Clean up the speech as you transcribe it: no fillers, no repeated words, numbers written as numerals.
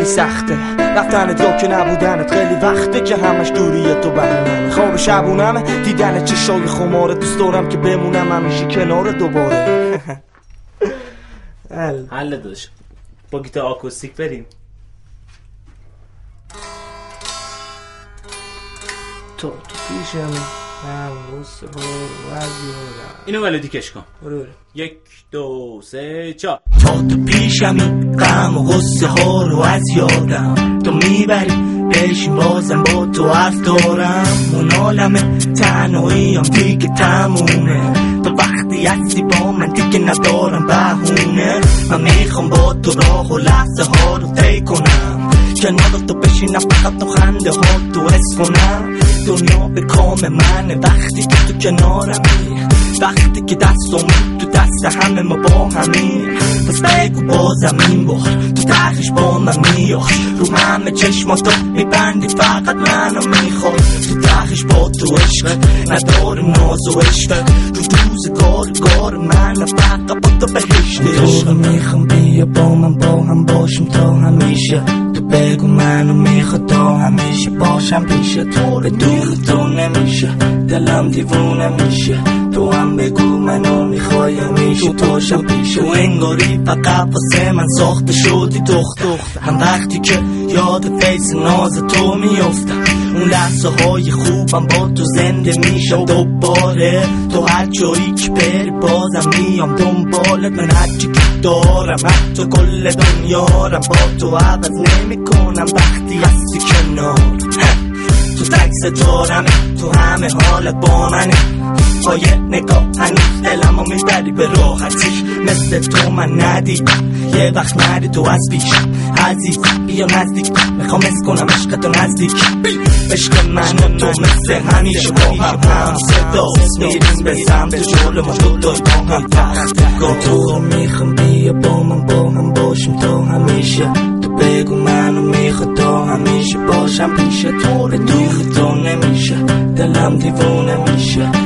خیلی سخته رفتن تو که نبودنت، خیلی وقته که همش دوریه تو برنامه. خواب شبونمه دیدن چشای خماره، دوست دارم که بمونم همیشه کنار دوباره. حل داشت با گیتار آکوستیک بریم. تو پیشمی هم غصه ها رو از یادم. اینو ملودی کش کن. برو 1 2 3 4. تو پیشمی غم و غصه ها رو از یادم تو میبری بشین بازم با تو حرف دارم. اون عالمه تنهایی هم دیگه تمومه، تو وقتی هستی با من دیگه ندارم بهونه. من میخوام با تو راه و لحظه ها رو طی کنم، کنار تو بشینم فقط تو خنده ها تو حس کنم. دنیا به کام منه وقتی که تو کنارمی، وقتی که دستم تو دست همه ما با همیم. پس بگو بازم این بار تو تخش با من میاد، رو همه چشماتو میبندی فقط منو میخواد. تو تخش با تو عشق ندارم ناز و عشق، رو روزگار من فقط با تو بهشت. تو میخوام بیا با من با هم باشم تا همیشه، تو بگو منو میخواد تا همیشه باشم پیش تو. بدون تو نمیشه دلم دیوونه میشه، تو هم بگو منو میخوای همیشه باشم پیش تو. انگاری فقط واسه من ساخته شدی دختر، هم وقتی که یاد فیس ناز تو میافتم، اون لحظه های خوبم با تو زنده میشم دوباره. تو هر جایی که بری بازم میام دنبالت، من هرچی که دارم حتی کل دنیارم با تو عوض نمی کنم وقتی هستی کنار. تو تکس دارم تو همه حالت با منه، با یه نگاه هنوز دلم رو میبری به راحتی. مثل تو من ندیدم یه وقت نری تو از پیشم عزیز، بیا نزدیک میخوام اس کنم عشق تو نزدیک. عشق من و تو مثل همیشه با هم صداست، میریم به سمت جلو ما دوتای با هم وقت گاه. تو میخوام بیا با من با هم باشیم تا همیشه، تو بگو منو میخواد تا همیشه باشم پیش تو. بدون تو نمیشه دلم دیوونه میشه،